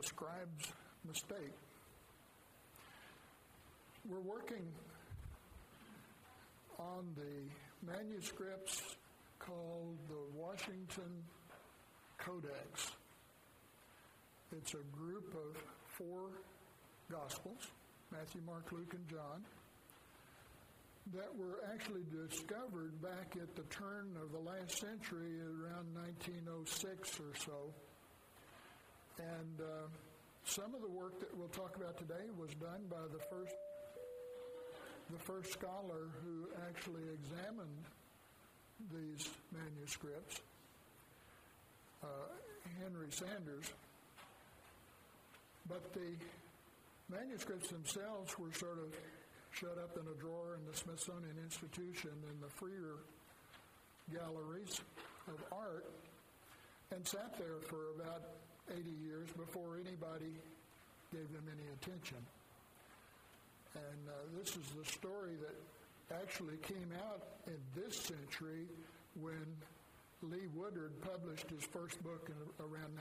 scribe's mistake. We're working on the manuscripts called the Washington Codex. It's a group of 4 Gospels, Matthew, Mark, Luke, and John, that were actually discovered back at the turn of the last century, around 1906 or so. And some of the work that we'll talk about today was done by the first scholar who actually examined these manuscripts, Henry Sanders. But the manuscripts themselves were sort of shut up in a drawer in the Smithsonian Institution in the Freer galleries of art and sat there for about 80 years before anybody gave them any attention. And this is the story that actually came out in this century when Lee Woodard published his first book in around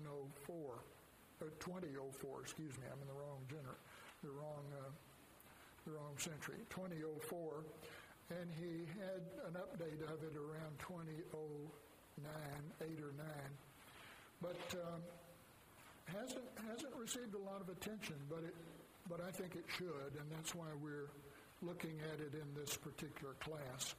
2004, excuse me, I'm in the wrong century, 2004, and he had an update of it around 2009, 8 or 9, but hasn't received a lot of attention, but I think it should, and that's why we're looking at it in this particular class.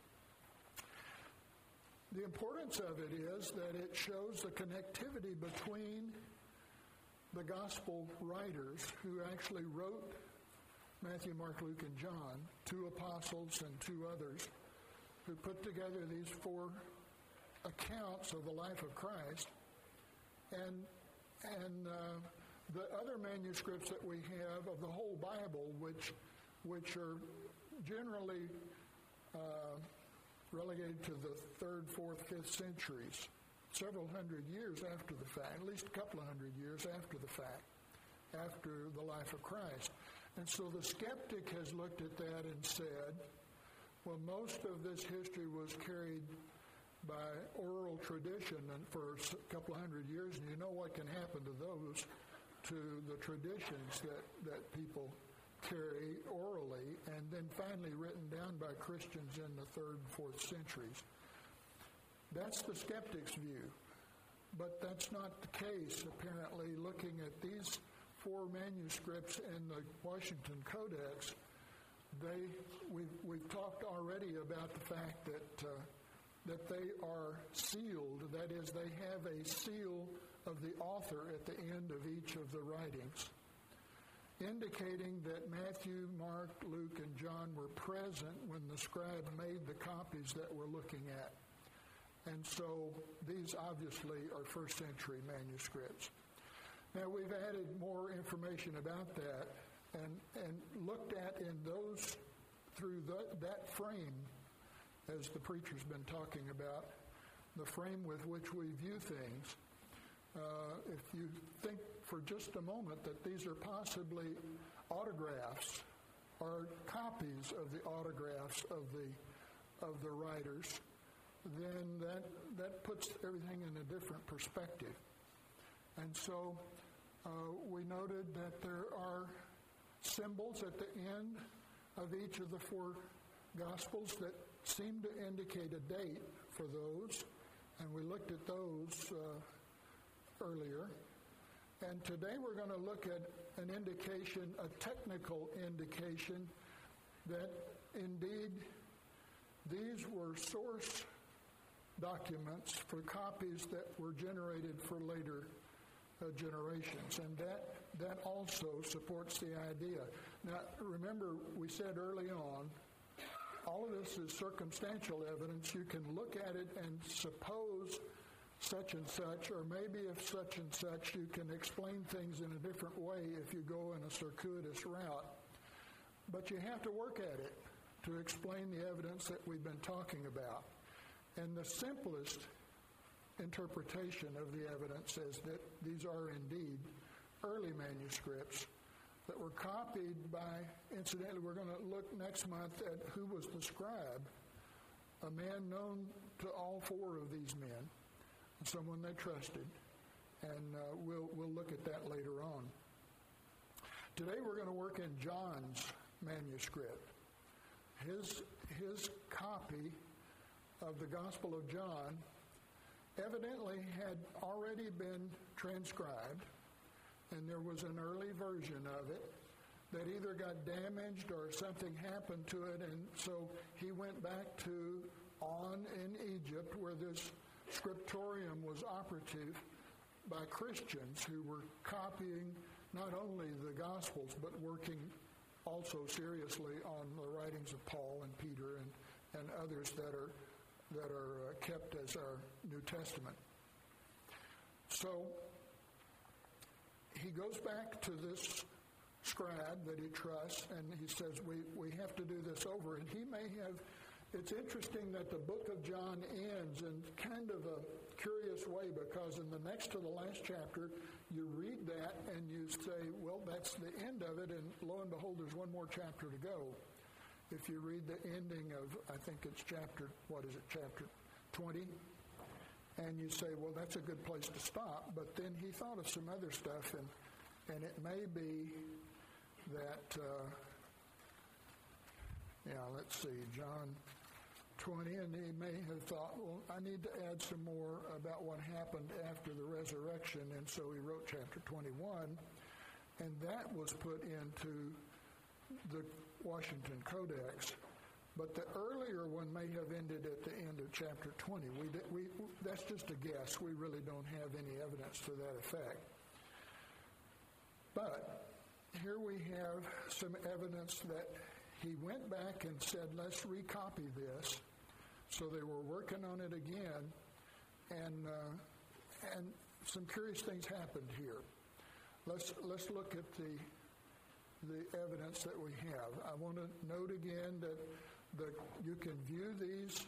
The importance of it is that it shows the connectivity between the gospel writers who actually wrote Matthew, Mark, Luke, and John, 2 apostles and 2 others, who put together these 4 accounts of the life of Christ, and the other manuscripts that we have of the whole Bible, which are generally relegated to the 3rd, 4th, 5th centuries, several hundred years after the fact, at least a couple of hundred years after the fact, after the life of Christ. And so the skeptic has looked at that and said, well, most of this history was carried by oral tradition and for a couple of hundred years, and you know what can happen to those, to the traditions that people carry orally, and then finally written down by Christians in the 3rd and 4th centuries. That's the skeptic's view. But that's not the case, apparently, looking at these 4 manuscripts in the Washington Codex. We've talked already about the fact that they are sealed. That is, they have a seal of the author at the end of each of the writings, indicating that Matthew, Mark, Luke, and John were present when the scribe made the copies that we're looking at. And so these obviously are first century manuscripts. Now we've added more information about that and looked at in those through that frame, as the preacher's been talking about, the frame with which we view things. If you think for just a moment that these are possibly autographs or copies of the autographs of the writers, then that puts everything in a different perspective. And so we noted that there are symbols at the end of each of the 4 Gospels that seem to indicate a date for those, and we looked at those earlier. And today we're going to look at an indication, a technical indication, that indeed these were source documents for copies that were generated for later generations, and that also supports the idea. Now, remember, we said early on, all of this is circumstantial evidence. You can look at it and suppose such and such, or maybe if such and such, you can explain things in a different way if you go in a circuitous route. But you have to work at it to explain the evidence that we've been talking about. And the simplest interpretation of the evidence is that these are indeed early manuscripts that were copied by, incidentally, we're going to look next month at who was the scribe, a man known to all 4 of these men, someone they trusted, and we'll look at that later Today we're going to work in John's manuscript. His copy of the Gospel of John evidently had already been transcribed, and there was an early version of it that either got damaged or something happened to it, and so he went back to On in Egypt, where this scriptorium was operative by Christians who were copying not only the Gospels, but working also seriously on the writings of Paul and Peter and others that are kept as our New Testament. So he goes back to this scribe that he trusts, and he says, we have to do this over. And he may have, it's interesting that the book of John ends in kind of a curious way, because in the next to the last chapter, you read that and you say, well, that's the end of it, and lo and behold, there's one more chapter to go. If you read the ending of, I think it's chapter 20, and you say, well, that's a good place to stop, but then he thought of some other stuff, and it may be that, let's see, John 20, and he may have thought, well, I need to add some more about what happened after the resurrection, and so he wrote chapter 21, and that was put into the Washington Codex. But the earlier one may have ended at the end of chapter 20. That's just a guess. We really don't have any evidence to that effect. But here we have some evidence that he went back and said, let's recopy this. So they were working on it again, and some curious things happened here. Let's look at the evidence that we have. I want to note again that you can view these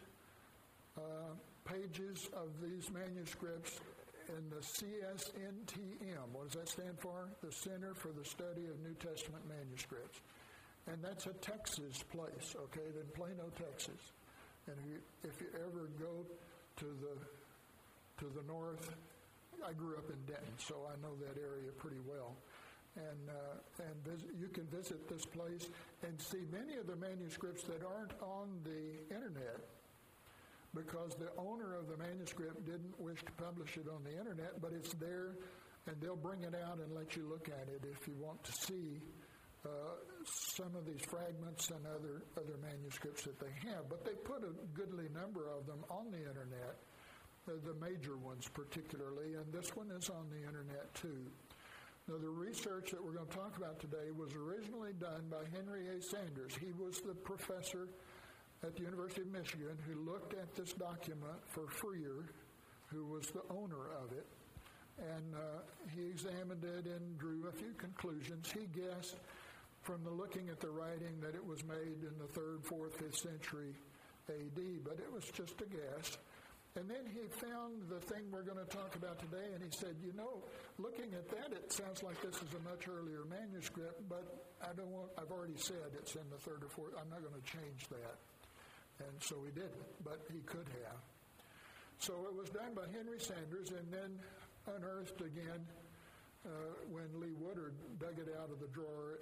pages of these manuscripts in the CSNTM. What does that stand for? The Center for the Study of New Testament Manuscripts. And that's a Texas place, okay, in Plano, Texas. And if you ever go to the north, I grew up in Denton, so I know that area pretty well. And you can visit this place and see many of the manuscripts that aren't on the internet, because the owner of the manuscript didn't wish to publish it on the internet, but it's there, and they'll bring it out and let you look at it if you want to see some of these fragments and other manuscripts that they have. But they put a goodly number of them on the internet, the major ones particularly, and this one is on the internet too. Now, the research that we're going to talk about today was originally done by Henry A. Sanders. He was the professor at the University of Michigan who looked at this document for Freer, who was the owner of it, and he examined it and drew a few conclusions. He guessed from the looking at the writing that it was made in the 3rd, 4th, 5th century A.D., but it was just a guess. And then he found the thing we're going to talk about today, and he said, looking at that, it sounds like this is a much earlier manuscript, but I've already said it's in the 3rd or 4th. I'm not going to change that. And so he didn't, but he could have. So it was done by Henry Sanders and then unearthed again when Lee Woodard dug it out of the drawer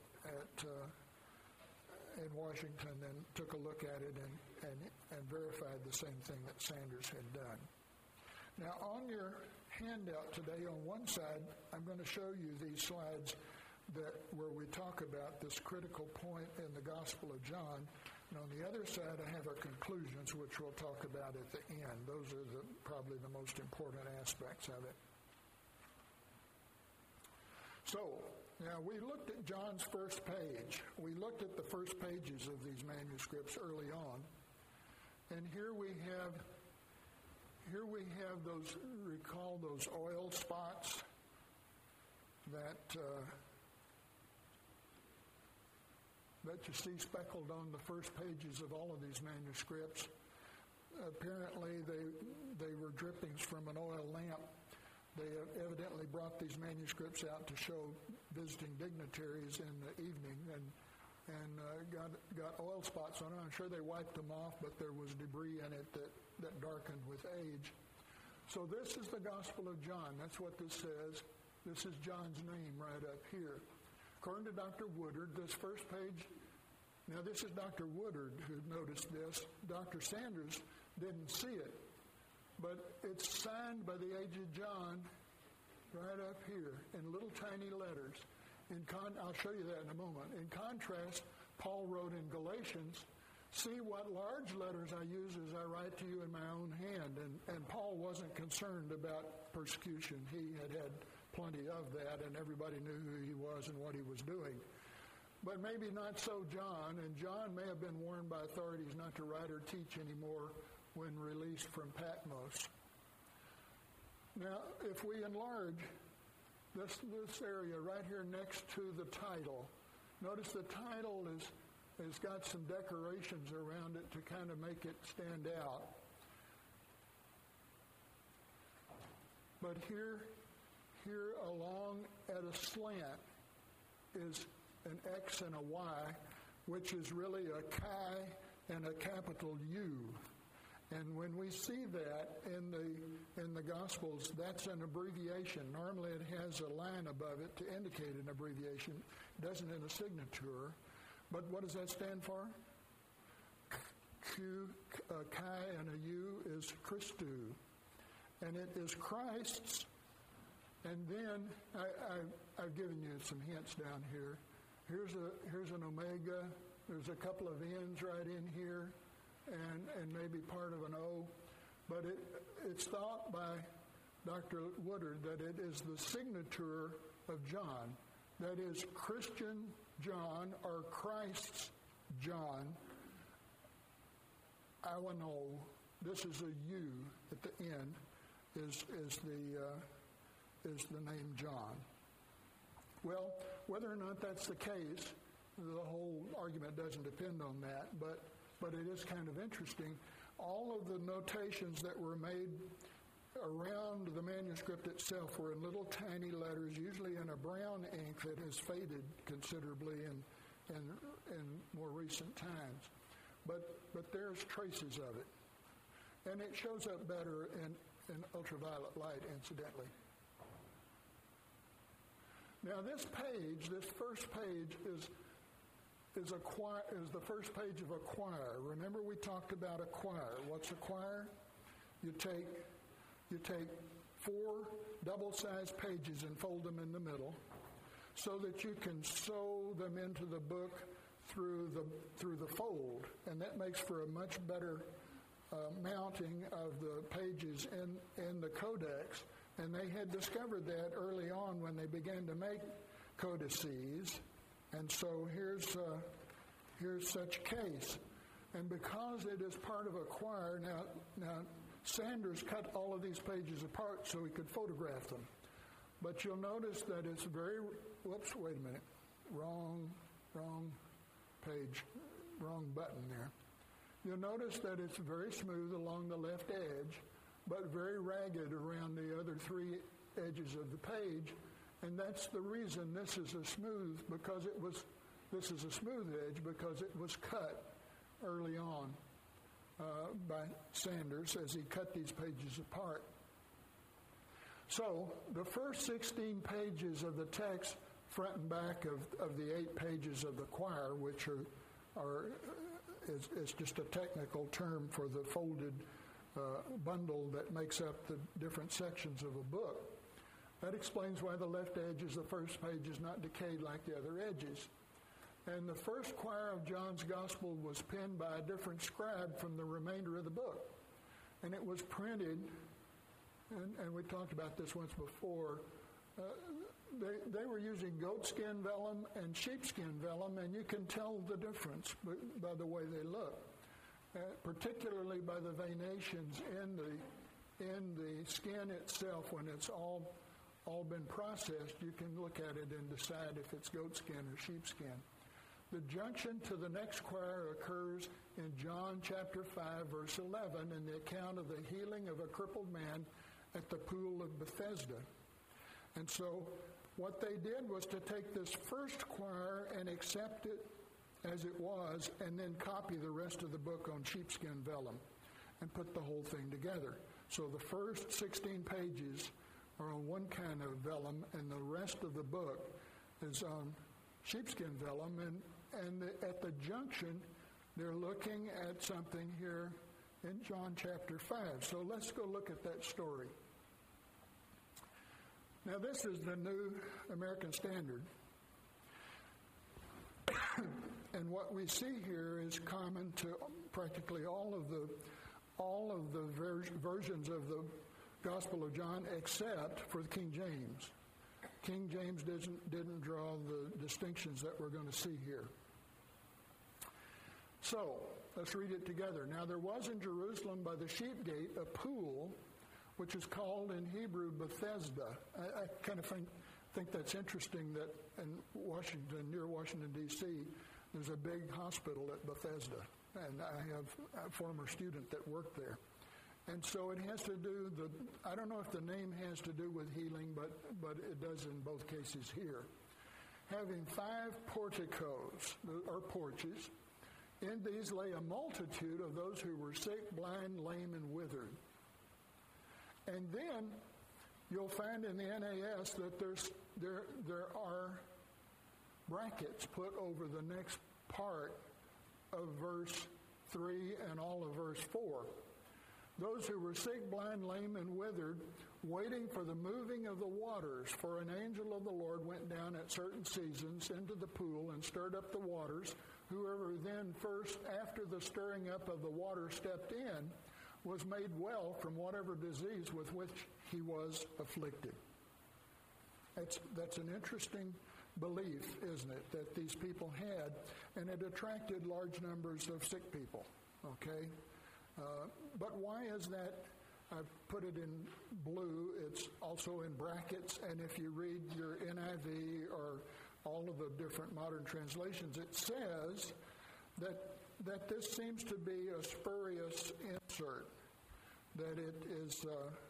in Washington and took a look at it and verified the same thing that Sanders had done. Now, on your handout today, on one side, I'm going to show you these slides where we talk about this critical point in the Gospel of John. And on the other side, I have our conclusions, which we'll talk about at the end. Those are probably the most important aspects of it. So, now we looked at John's first page. We looked at the first pages of these manuscripts early on. And here we have recall those oil spots that you see speckled on the first pages of all of these manuscripts. Apparently they were drippings from an oil lamp. They evidently brought these manuscripts out to show visiting dignitaries in the evening and got oil spots on them. I'm sure they wiped them off, but there was debris in it that darkened with age. So this is the Gospel of John. That's what this says. This is John's name right up here. Of According to Dr. Woodard, this first page, now this is Dr. Woodard who noticed this. Dr. Sanders didn't see it, but it's signed by the aged John right up here in little tiny letters. I'll show you that in a moment. In contrast, Paul wrote in Galatians, "See what large letters I use as I write to you in my own hand." And Paul wasn't concerned about persecution. He had plenty of that, and everybody knew who he was and what he was doing. But maybe not so John, and John may have been warned by authorities not to write or teach anymore when released from Patmos. Now, if we enlarge this area right here next to the title, notice the title has got some decorations around it to kind of make it stand out. But here along at a slant is an X and a Y, which is really a chi and a capital U. And when we see that in the Gospels, that's an abbreviation. Normally it has a line above it to indicate an abbreviation. It doesn't in a signature. But what does that stand for? Q, a chi and a U is Christou. And it is Christ's. And then I've given you some hints down here. Here's an omega. There's a couple of N's right in here, and maybe part of an O. But it's thought by Dr. Woodard that it is the signature of John. That is Christian John or Christ's John. Awano. This is a U at the end. Is the name John. Well, whether or not that's the case, the whole argument doesn't depend on that, but it is kind of interesting. All of the notations that were made around the manuscript itself were in little tiny letters, usually in a brown ink that has faded considerably in more recent times. But there's traces of it. And it shows up better in ultraviolet light, incidentally. Now this first page is the first page of a choir. Remember we talked about a choir. What's a choir? You take 4 double-sized pages and fold them in the middle so that you can sew them into the book through the fold, and that makes for a much better mounting of the pages in the codex. And they had discovered that early on when they began to make codices. And so here's such a case. And because it is part of a choir, now Sanders cut all of these pages apart so he could photograph them. But you'll notice that it's wait a minute, wrong page, wrong button there. You'll notice that it's very smooth along the left edge, but very ragged around the other 3 edges of the page. And that's the reason this is a smooth edge, because it was cut early on by Sanders as he cut these pages apart. So the first 16 pages of the text, front and back of the 8 pages of the choir, which is just a technical term for the folded bundle that makes up the different sections of a book. That explains why the left edge is the first page is not decayed like the other edges. And the first choir of John's Gospel was penned by a different scribe from the remainder of the book. And it was printed, and we talked about this once before, they were using goatskin vellum and sheepskin vellum, and you can tell the difference by the way they look. Particularly by the venations in the skin itself. When it's all been processed, you can look at it and decide if it's goatskin or sheepskin. The junction to the next choir occurs in John chapter 5, verse 11, in the account of the healing of a crippled man at the pool of Bethesda. And so what they did was to take this first choir and accept it as it was, and then copy the rest of the book on sheepskin vellum and put the whole thing together. So the first 16 pages are on one kind of vellum, and the rest of the book is on sheepskin vellum, and at the junction, they're looking at something here in John chapter 5. So let's go look at that story. Now, this is the New American Standard. And what we see here is common to practically all of the versions of the Gospel of John, except for the King James. King James didn't draw the distinctions that we're going to see here. So, let's read it together. Now, there was in Jerusalem by the sheep gate a pool, which is called in Hebrew Bethesda. I kind of think that's interesting that in Washington, near Washington, D.C., there's a big hospital at Bethesda. And I have a former student that worked there. And so it has to do, I don't know if the name has to do with healing, but it does in both cases here. Having 5 porticos, or porches, in these lay a multitude of those who were sick, blind, lame, and withered. And then you'll find in the NAS that there are brackets put over the next part of verse 3 and all of verse 4. Those who were sick, blind, lame, and withered, waiting for the moving of the waters. For an angel of the Lord went down at certain seasons into the pool and stirred up the waters. Whoever then first, after the stirring up of the water, stepped in, was made well from whatever disease with which he was afflicted. That's an interesting belief, isn't it, that these people had, and it attracted large numbers of sick people, okay? But why is that? I've put it in blue. It's also in brackets, and if you read your NIV or all of the different modern translations, it says that this seems to be a spurious insert, that it is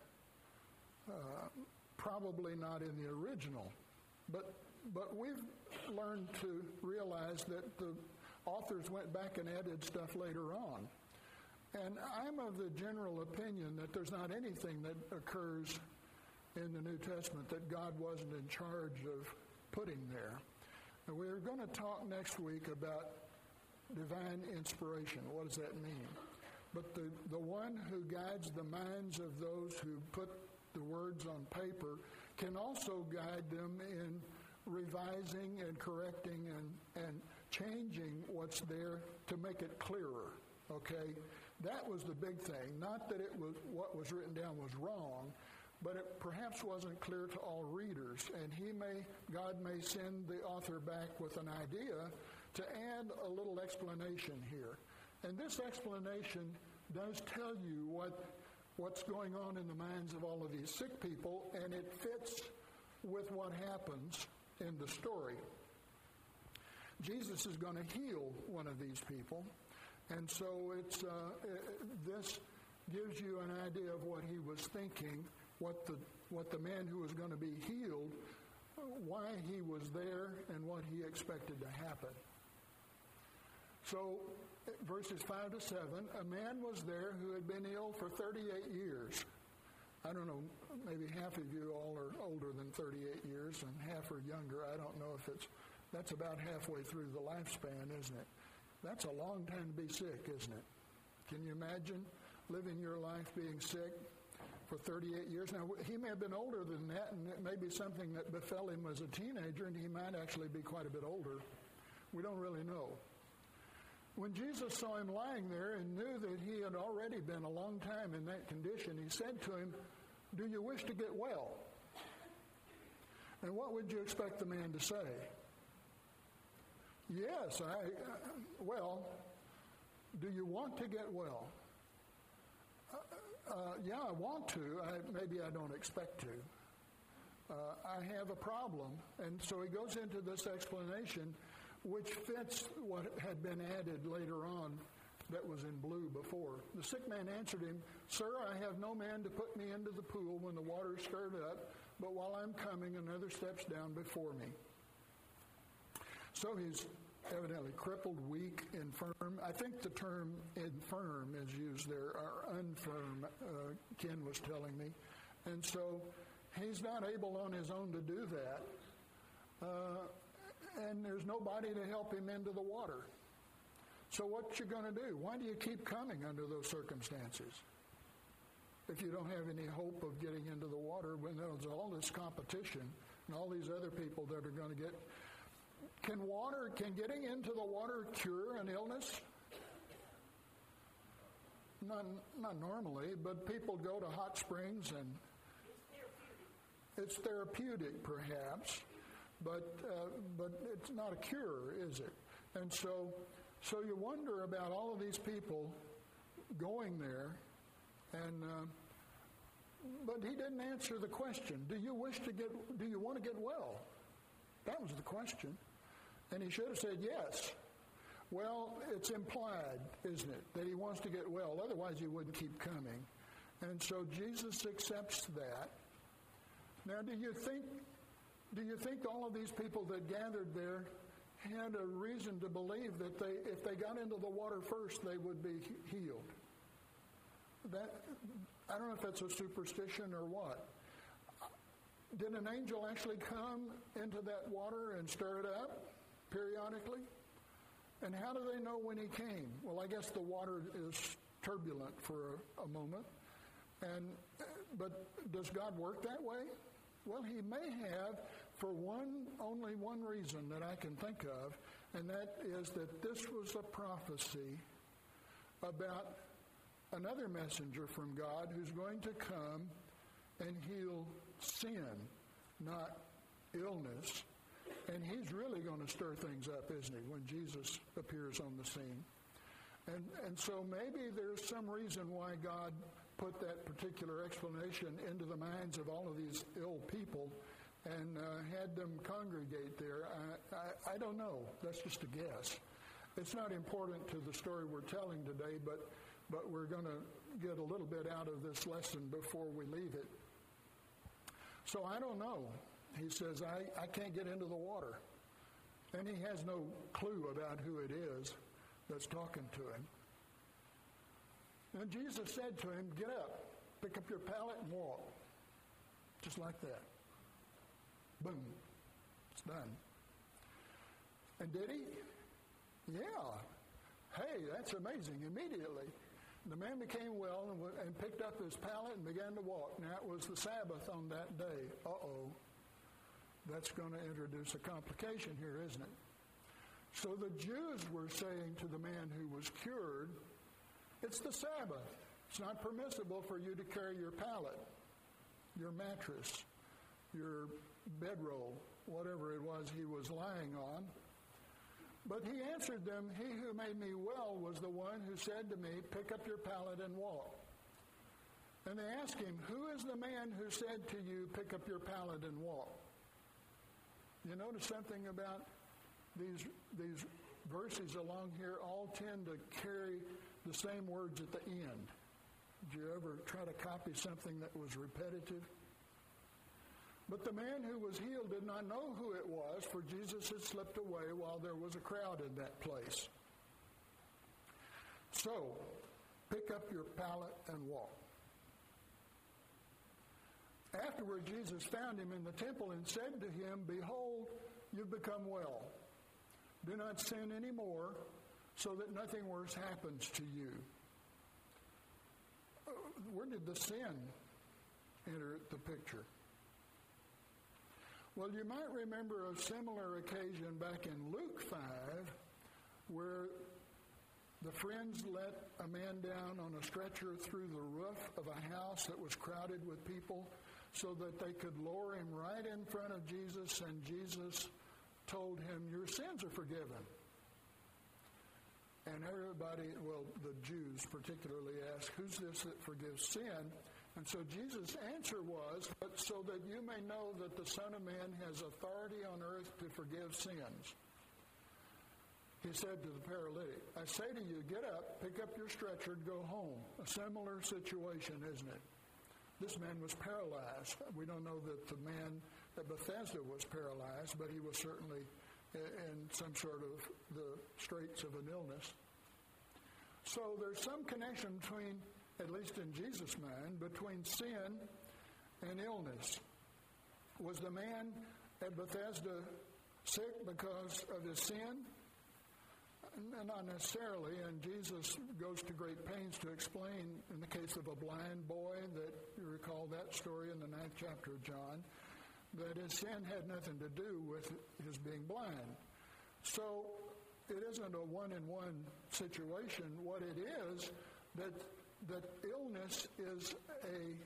probably not in the original. But we've learned to realize that the authors went back and added stuff later on. And I'm of the general opinion that there's not anything that occurs in the New Testament that God wasn't in charge of putting there. And we're going to talk next week about divine inspiration. What does that mean? But the one who guides the minds of those who put the words on paper can also guide them in revising and correcting and changing what's there to make it clearer. Okay? That was the big thing. Not that it was what was written down was wrong, but it perhaps wasn't clear to all readers. And God may send the author back with an idea to add a little explanation here. And this explanation does tell you what's going on in the minds of all of these sick people, and it fits with what happens in the story. Jesus is going to heal one of these people, and so this gives you an idea of what he was thinking, what the man who was going to be healed, why he was there, and what he expected to happen. So, verses 5 to 7, a man was there who had been ill for 38 years. I don't know, maybe half of you all are older than 38 years and half are younger. I don't know if that's about halfway through the lifespan, isn't it? That's a long time to be sick, isn't it? Can you imagine living your life being sick for 38 years? Now, he may have been older than that, and it may be something that befell him as a teenager, and he might actually be quite a bit older. We don't really know. When Jesus saw him lying there and knew that he had already been a long time in that condition, he said to him, "Do you wish to get well?" And what would you expect the man to say? Yes, well, do you want to get well? Yeah, I want to. Maybe I don't expect to. I have a problem. And so he goes into this explanation, which fits what had been added later on that was in blue before. The sick man answered him, "Sir, I have no man to put me into the pool when the water is stirred up, but while I'm coming, another steps down before me." So he's evidently crippled, weak, infirm. I think the term infirm is used there, or unfirm, Ken was telling me. And so he's not able on his own to do that. And there's there's nobody to help him into the water. So what you going to do? Why do you keep coming under those circumstances? If you don't have any hope of getting into the water when there's all this competition and all these other people that are going to get... Can getting into the water cure an illness? Not normally, but people go to hot springs and it's therapeutic perhaps, but it's not a cure, is it? And so you wonder about all of these people going there, and but he didn't answer the question. Do you want to get well? That was the question. And he should have said yes. Well, it's implied, isn't it, that he wants to get well. Otherwise, he wouldn't keep coming. And so Jesus accepts that. Now, do you think all of these people that gathered there had a reason to believe that if they got into the water first, they would be healed? I don't know if that's a superstition or what. Did an angel actually come into that water and stir it up periodically? And how do they know when he came? Well, I guess the water is turbulent for a moment. But does God work that way? Well, he may have for only one reason that I can think of, and that is that this was a prophecy about another messenger from God who's going to come and heal sin, not illness. And he's really going to stir things up, isn't he, when Jesus appears on the scene. And so maybe there's some reason why God put that particular explanation into the minds of all of these ill people and had them congregate there. I don't know. That's just a guess. It's not important to the story we're telling today, but we're going to get a little bit out of this lesson before we leave it. So I don't know. He says, I can't get into the water. And he has no clue about who it is that's talking to him. And Jesus said to him, get up, pick up your pallet and walk. Just like that. Boom. It's done. And did he? Yeah. Hey, that's amazing. Immediately, the man became well and picked up his pallet and began to walk. Now, it was the Sabbath on that day. Uh-oh. That's going to introduce a complication here, isn't it? So the Jews were saying to the man who was cured, it's the Sabbath. It's not permissible for you to carry your pallet, your mattress, your bedroll, whatever it was he was lying on. But he answered them, he who made me well was the one who said to me, pick up your pallet and walk. And they asked him, who is the man who said to you, pick up your pallet and walk? You notice something about these verses along here all tend to carry the same words at the end. Did you ever try to copy something that was repetitive? But the man who was healed did not know who it was, for Jesus had slipped away while there was a crowd in that place. So, pick up your pallet and walk. Afterward, Jesus found him in the temple and said to him, behold, you've become well. Do not sin anymore, so that nothing worse happens to you. Where did the sin enter the picture? Well, you might remember a similar occasion back in Luke 5, where the friends let a man down on a stretcher through the roof of a house that was crowded with people so that they could lower him right in front of Jesus, and Jesus told him, your sins are forgiven. And everybody, well, the Jews particularly asked, who's this that forgives sin? And so Jesus' answer was, but so that you may know that the Son of Man has authority on earth to forgive sins. He said to the paralytic, I say to you, get up, pick up your stretcher, and go home. A similar situation, isn't it? This man was paralyzed. We don't know that the man at Bethesda was paralyzed, but he was certainly in some sort of the straits of an illness. So there's some connection between, at least in Jesus' mind, between sin and illness. Was the man at Bethesda Sick because of his sin? Not necessarily, and Jesus goes to great pains to explain in the case of a blind boy, that you recall that story in the 9th chapter of John, that his sin had nothing to do with his being blind. So it isn't a one-in-one situation. What it is, that illness is a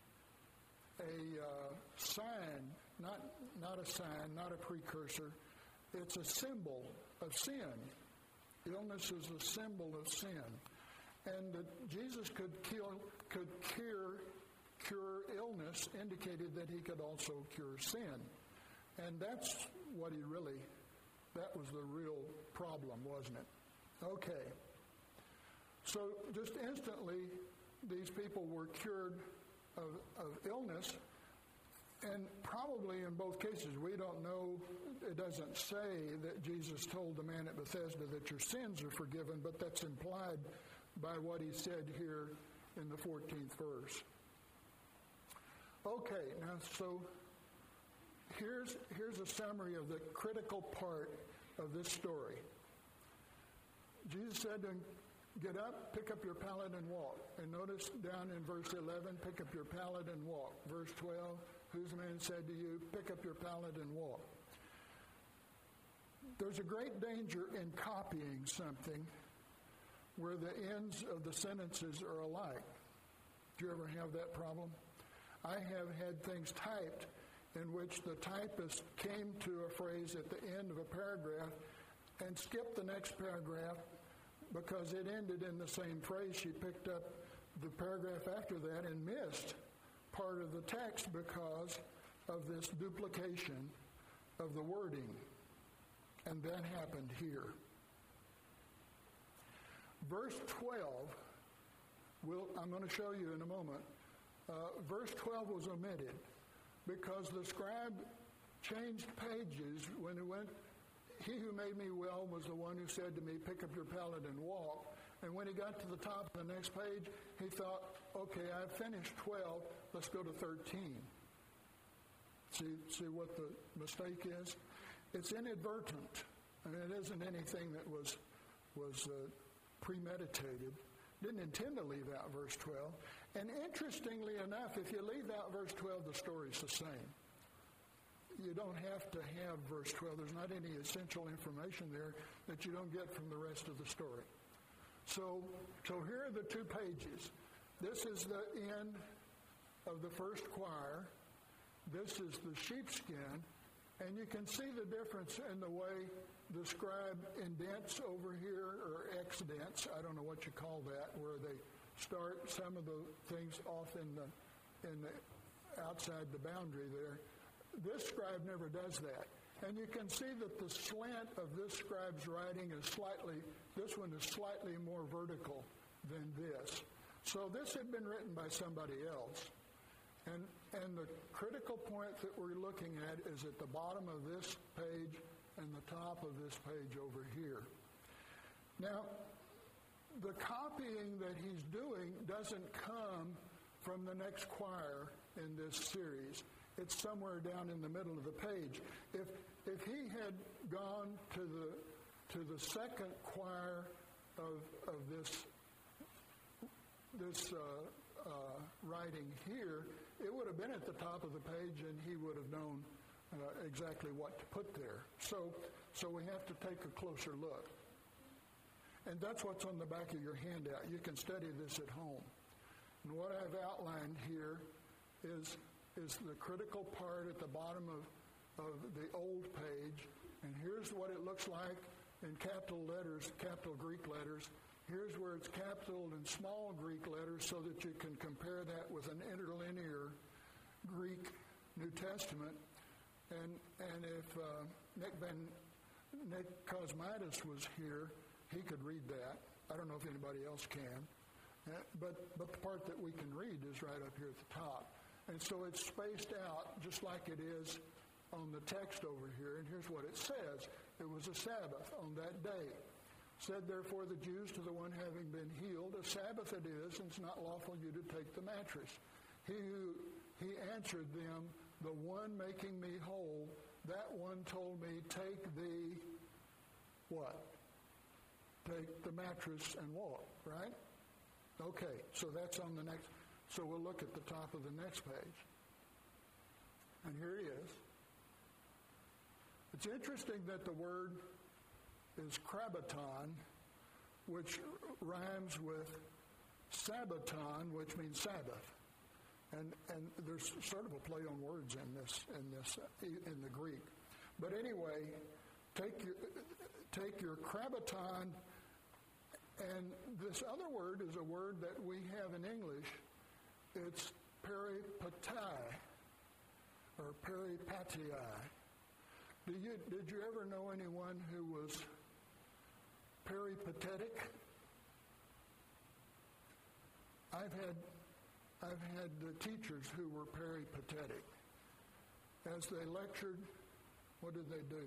sign, not a sign, not a precursor. It's a symbol of sin. Illness is a symbol of sin. And that Jesus could cure illness indicated that he could also cure sin. And that's what that was the real problem, wasn't it? Okay. So just instantly, these people were cured of illness. And probably in both cases, we don't know, it doesn't say that Jesus told the man at Bethesda that your sins are forgiven, but that's implied by what he said here in the 14th verse. Okay, now so here's a summary of the critical part of this story. Jesus said to him, get up, pick up your pallet and walk. And notice down in verse 11, pick up your pallet and walk. Verse 12, whose man said to you, pick up your pallet and walk. There's a great danger in copying something where the ends of the sentences are alike. Do you ever have that problem? I have had things typed in which the typist came to a phrase at the end of a paragraph and skipped the next paragraph because it ended in the same phrase. She picked up the paragraph after that and missed part of the text because of this duplication of the wording. And that happened here. Verse 12, I'm going to show you in a moment. Verse 12 was omitted because the scribe changed pages when it went. He who made me well was the one who said to me, pick up your pallet and walk. And when he got to the top of the next page, he thought, okay, I've finished 12, let's go to 13. See what the mistake is? It's inadvertent. I mean, it isn't anything that was premeditated. Didn't intend to leave out verse 12. And interestingly enough, if you leave out verse 12, the story's the same. You don't have to have verse 12. There's not any essential information there that you don't get from the rest of the story. So here are the two pages. This is the end of the first choir. This is the sheepskin. And you can see the difference in the way the scribe indents over here, or exdents, I don't know what you call that, where they start some of the things off in the outside the boundary there. This scribe never does that. And you can see that the slant of this scribe's writing this one is slightly more vertical than this. So this had been written by somebody else. And the critical point that we're looking at is at the bottom of this page and the top of this page over here. Now, the copying that he's doing doesn't come from the next choir in this series. It's somewhere down in the middle of the page. If he had gone to the second choir of this writing here, it would have been at the top of the page, and he would have known exactly what to put there. So we have to take a closer look. And that's what's on the back of your handout. You can study this at home. And what I've outlined here is the critical part at the bottom of the old page. And here's what it looks like in capital letters, capital Greek letters. Here's where it's capital and small Greek letters so that you can compare that with an interlinear Greek New Testament. And if Nick Cosmidas was here, he could read that. I don't know if anybody else can. But the part that we can read is right up here at the top. And so it's spaced out just like it is on the text over here. And here's what it says. It was a Sabbath on that day. Said therefore the Jews to the one having been healed, a Sabbath it is, and it's not lawful you to take the mattress. He answered them, the one making me whole that one told me, take the what? Take the mattress and walk, right? Okay, so that's on the next. So we'll look at the top of the next page. And here he is. It's interesting that the word is krabaton, which rhymes with Sabbaton, which means Sabbath. And there's sort of a play on words in the Greek. But anyway, take your krabaton, and this other word is a word that we have in English. It's peripatai or peripatii. Did you ever know anyone who was peripatetic? I've had teachers who were peripatetic. As they lectured, what did they do?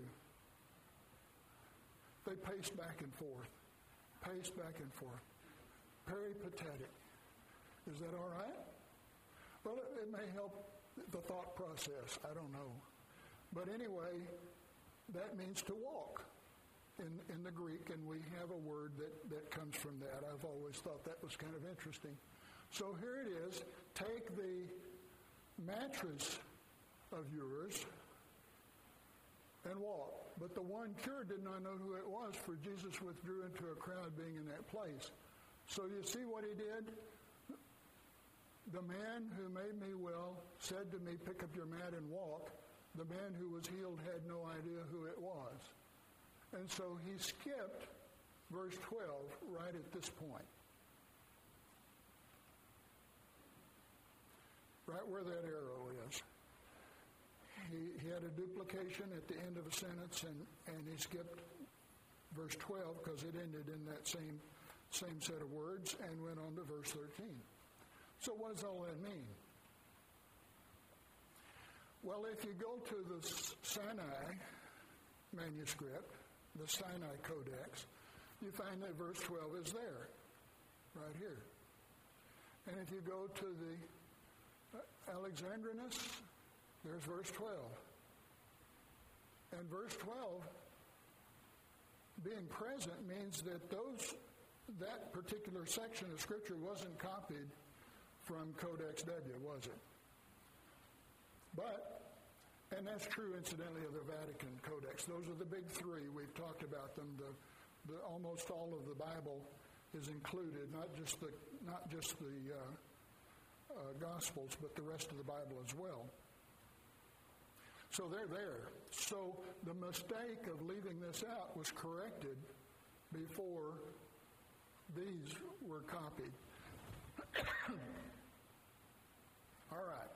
They paced back and forth. Paced back and forth. Peripatetic. Is that all right? Well, it may help the thought process. I don't know. But anyway, that means to walk in the Greek, and we have a word that comes from that. I've always thought that was kind of interesting. So here it is. Take the mattress of yours and walk. But the one cured did not know who it was, for Jesus withdrew into a crowd being in that place. So you see what he did? The man who made me well said to me, pick up your mat and walk. The man who was healed had no idea who it was. And so he skipped verse 12 right at this point. Right where that arrow is. He had a duplication at the end of a sentence, and he skipped verse 12 because it ended in that same set of words and went on to verse 13. So what does all that mean? Well, if you go to the Sinai manuscript, the Sinai Codex, you find that verse 12 is there, right here. And if you go to the Alexandrinus, there's verse 12. And verse 12, being present, means that that particular section of Scripture wasn't copied from Codex W, was it? But, and that's true, incidentally, of the Vatican Codex. Those are the big three. We've talked about them. Almost all of the Bible is included, not just the Gospels, but the rest of the Bible as well. So they're there. So the mistake of leaving this out was corrected before these were copied. All right.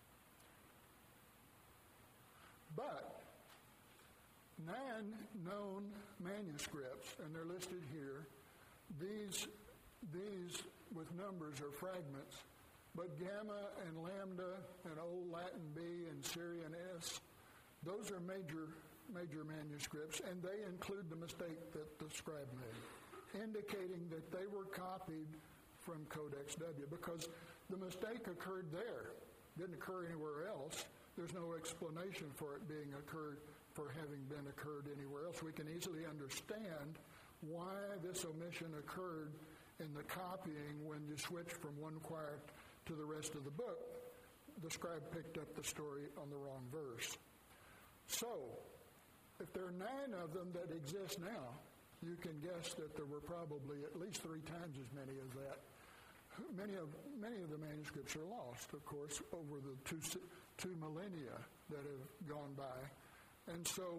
But 9 known manuscripts, and they're listed here. These with numbers are fragments, but Gamma and Lambda and Old Latin B and Syrian S, those are major manuscripts, and they include the mistake that the scribe made, indicating that they were copied from Codex W, because the mistake occurred there. Didn't occur anywhere else. There's no explanation for it having been occurred anywhere else. We can easily understand why this omission occurred in the copying when you switch from one choir to the rest of the book. The scribe picked up the story on the wrong verse. So, if there are 9 of them that exist now, you can guess that there were probably at least 3 times as many as that. Many of the manuscripts are lost, of course, over the two millennia that have gone by. And so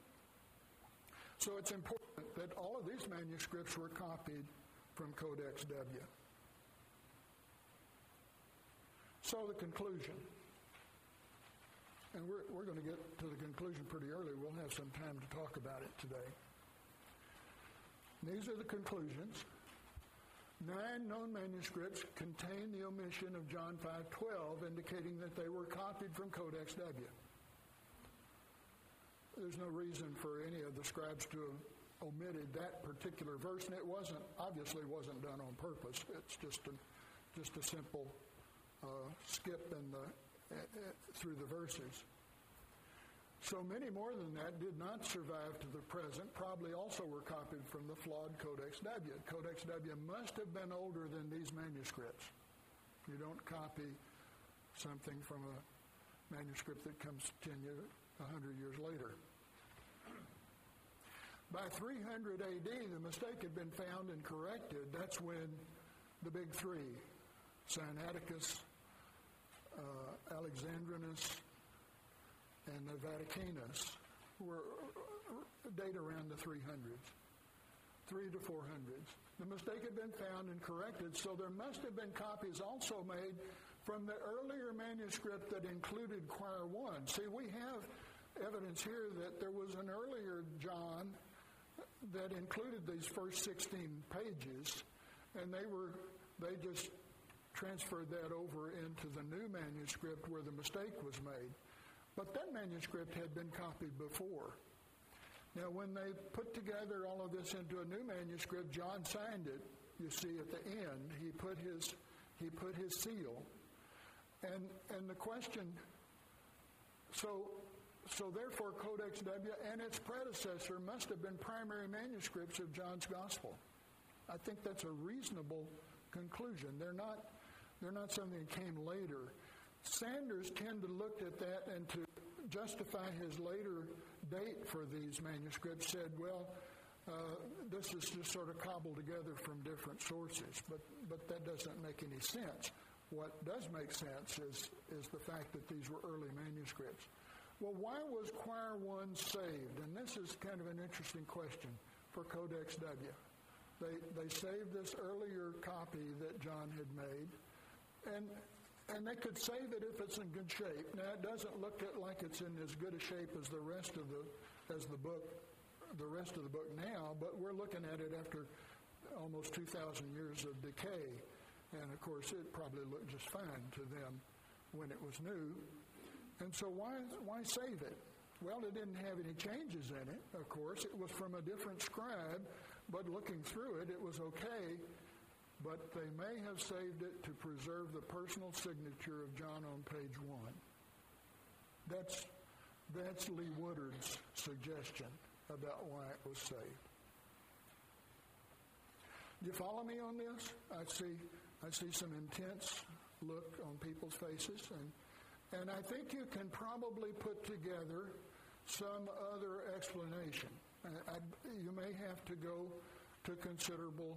it's important that all of these manuscripts were copied from Codex W. So the conclusion. And we're going to get to the conclusion pretty early. We'll have some time to talk about it today. These are the conclusions. 9 known manuscripts contain the omission of John 5:12, indicating that they were copied from Codex W. There's no reason for any of the scribes to have omitted that particular verse, and it obviously wasn't done on purpose. It's just a simple skip through the verses. So many more than that did not survive to the present, probably also were copied from the flawed Codex W. Codex W must have been older than these manuscripts. You don't copy something from a manuscript that comes 100 years later. By 300 AD, the mistake had been found and corrected. That's when the big three, Sinaiticus, Alexandrinus, and the Vaticanus, were date around the 300s, 3 to 400s. The mistake had been found and corrected, so there must have been copies also made from the earlier manuscript that included Quire 1. See, we have evidence here that there was an earlier John that included these first 16 pages, and they just transferred that over into the new manuscript where the mistake was made. But that manuscript had been copied before. Now, when they put together all of this into a new manuscript, John signed it. You see, at the end, he put his seal. And the question, so therefore, Codex W and its predecessor must have been primary manuscripts of John's Gospel. I think that's a reasonable conclusion. They're not something that came later. Sanders tend to look at that and to justify his later date for these manuscripts, said, well, this is just sort of cobbled together from different sources, but that doesn't make any sense. What does make sense is the fact that these were early manuscripts. Well, why was Quire 1 saved? And this is kind of an interesting question for Codex W. They saved this earlier copy that John had made, and they could save it if it's in good shape. Now, it doesn't look like it's in as good a shape as the rest of the book now, but we're looking at it after almost 2,000 years of decay. And, of course, it probably looked just fine to them when it was new. And so why save it? Well, it didn't have any changes in it, of course. It was from a different scribe, but looking through it, it was okay. But they may have saved it to preserve the personal signature of John on page 1. That's Lee Woodard's suggestion about why it was saved. Do you follow me on this? I see some intense look on people's faces, and I think you can probably put together some other explanation. You may have to go to considerable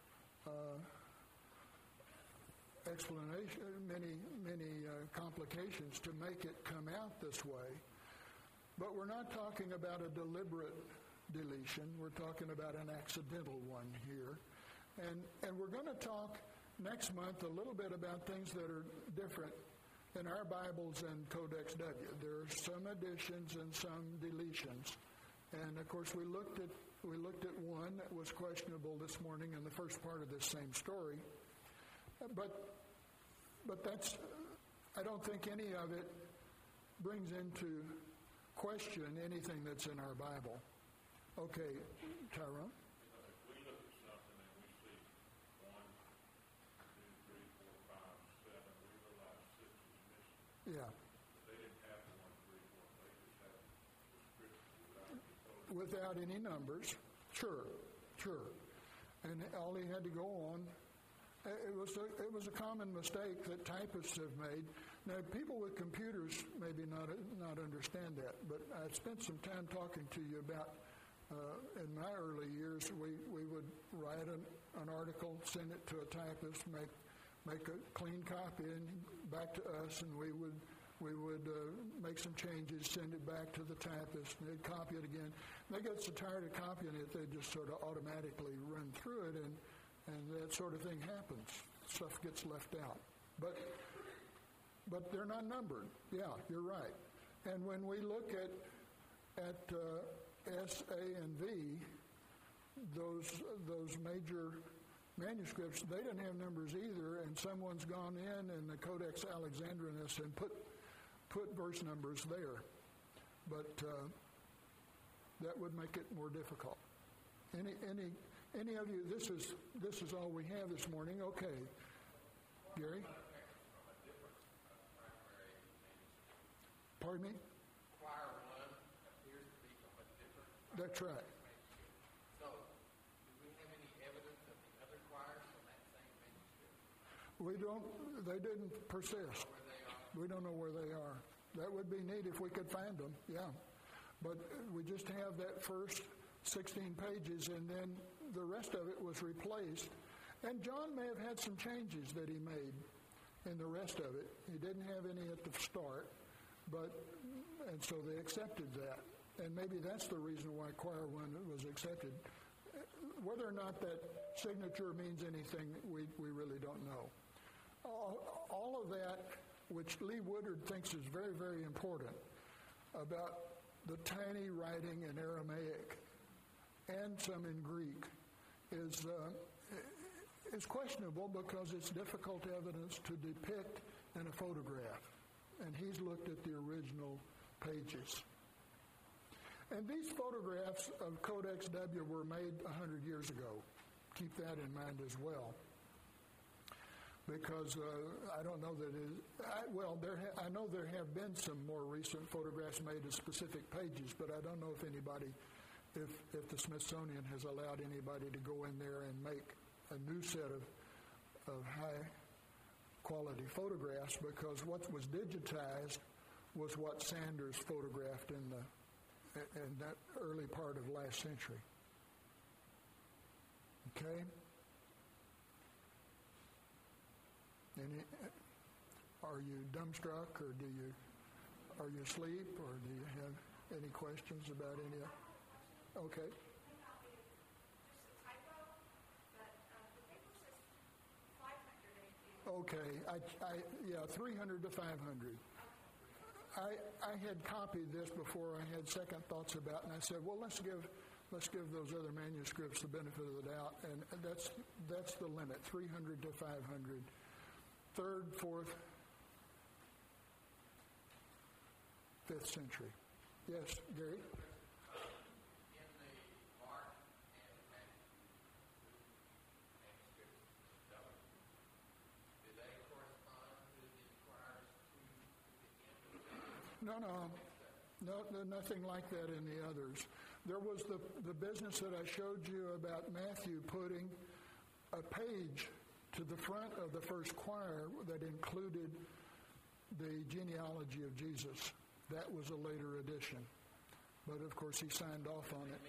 explanation, many complications to make it come out this way. But we're not talking about a deliberate deletion. We're talking about an accidental one here. And we're going to talk next month a little bit about things that are different in our Bibles and Codex W. There are some additions and some deletions. And, of course, we looked at one that was questionable this morning in the first part of this same story. But that's, I don't think any of it brings into question anything that's in our Bible. Okay, Tyrone? If we look at something and we see 1, 2, 3, 4, 5, 7, we realize 6 is missing. Yeah. But they didn't have 1, 3, 4. They just had the scripture without any numbers. Sure. And all he had to go on. It was a common mistake that typists have made. Now, people with computers maybe not understand that, but I spent some time talking to you about, in my early years, we would write an article, send it to a typist, make a clean copy, and back to us, and we would make some changes, send it back to the typist, and they'd copy it again. They get so tired of copying it, they just sort of automatically run throug't, and that sort of thing happens. Stuff gets left out. But they're not numbered. Yeah, you're right. And when we look at S, A, and V, those major manuscripts, they didn't have numbers either, and someone's gone in the Codex Alexandrinus and put verse numbers there. But that would make it more difficult. Any of you, this is all we have this morning. Okay. Gary? From a different primary manuscript. Pardon me? Quire 1 That's right. So, do we have any evidence of the other choirs from that same manuscript? We don't, they didn't persist. Where they are? We don't know where they are. That would be neat if we could find them, yeah. But we just have that first 16 pages, and then the rest of it was replaced. And John may have had some changes that he made in the rest of it. He didn't have any at the start, and so they accepted that. And maybe that's the reason why Choir 1 was accepted. Whether or not that signature means anything, we really don't know. All of that, which Lee Woodard thinks is very, very important, about the tiny writing in Aramaic and some in Greek, is questionable because it's difficult evidence to depict in a photograph. And he's looked at the original pages. And these photographs of Codex W were made 100 years ago. Keep that in mind as well. Because I don't know that I know there have been some more recent photographs made of specific pages, but I don't know if the Smithsonian has allowed anybody to go in there and make a new set of high quality photographs, because what was digitized was what Sanders photographed in that early part of last century. Okay? Are you dumbstruck, or are you asleep, or do you have any questions about any of it? Okay. Okay, 300 to 500. I had copied this before I had second thoughts about it, and I said, well, let's give those other manuscripts the benefit of the doubt, and that's the limit, 300 to 500. 3rd, 4th, 5th century. Yes, Gary? In the Mark and Matthew manuscripts, do they correspond to the choirs to the end? No, nothing like that in the others. There was the business that I showed you about Matthew putting a page to the front of the first choir that included the genealogy of Jesus. That was a later addition. But of course he signed off on it.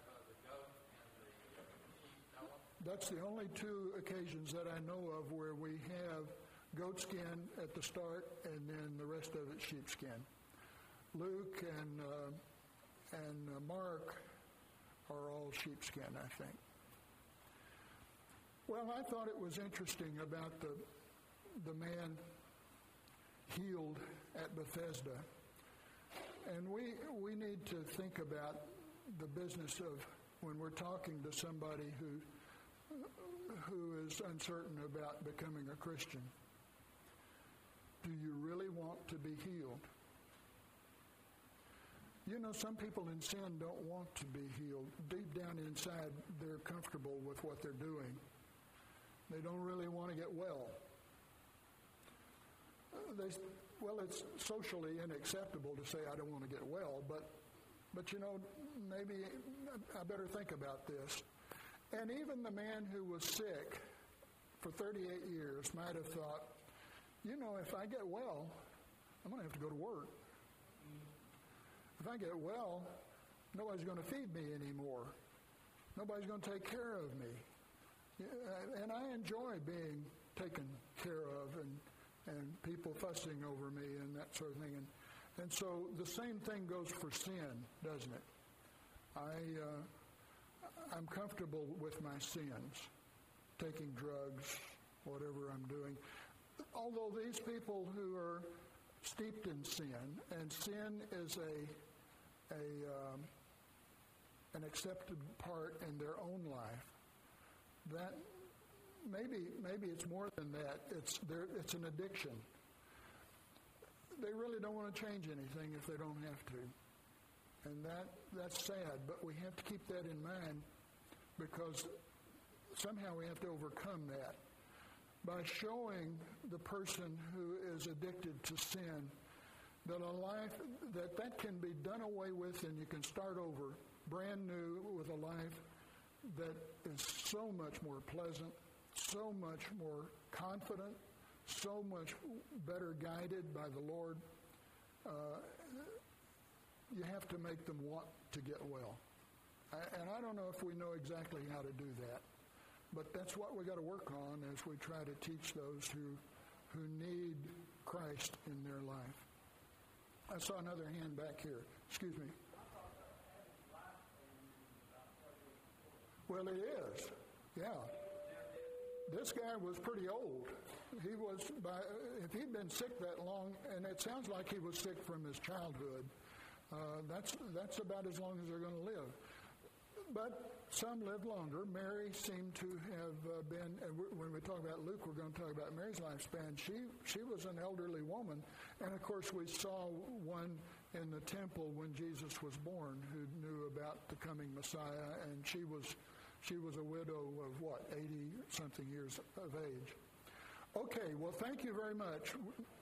That's the only 2 occasions that I know of where we have goat skin at the start and then the rest of it sheepskin. Luke and Mark are all sheepskin, I think. Well, I thought it was interesting about the man healed at Bethesda. And we need to think about the business of when we're talking to somebody who is uncertain about becoming a Christian. Do you really want to be healed? You know, some people in sin don't want to be healed. Deep down inside, they're comfortable with what they're doing. They don't really want to get well. It's socially unacceptable to say, I don't want to get well, but you know, maybe I better think about this. And even the man who was sick for 38 years might have thought, you know, if I get well, I'm going to have to go to work. If I get well, nobody's going to feed me anymore. Nobody's going to take care of me. And I enjoy being taken care of and people fussing over me and that sort of thing. And so the same thing goes for sin, doesn't it? I'm comfortable with my sins, taking drugs, whatever I'm doing. Although these people who are steeped in sin, and sin is an accepted part in their own life, that maybe it's more than that. It's an addiction. They really don't want to change anything if they don't have to. And that's sad, but we have to keep that in mind because somehow we have to overcome that by showing the person who is addicted to sin that a life that can be done away with and you can start over brand new with a life that is so much more pleasant, so much more confident, so much better guided by the Lord, you have to make them want to get well. And I don't know if we know exactly how to do that, but that's what we got to work on as we try to teach those who need Christ in their life. I saw another hand back here. Excuse me. Well, it is. Yeah. This guy was pretty old. He was, if he'd been sick that long, and it sounds like he was sick from his childhood, that's about as long as they're going to live. But some live longer. Mary seemed to have been, and when we talk about Luke, we're going to talk about Mary's lifespan. She was an elderly woman, and of course we saw one in the temple when Jesus was born who knew about the coming Messiah, and she was a widow of 80-something years of age. Okay, well, thank you very much.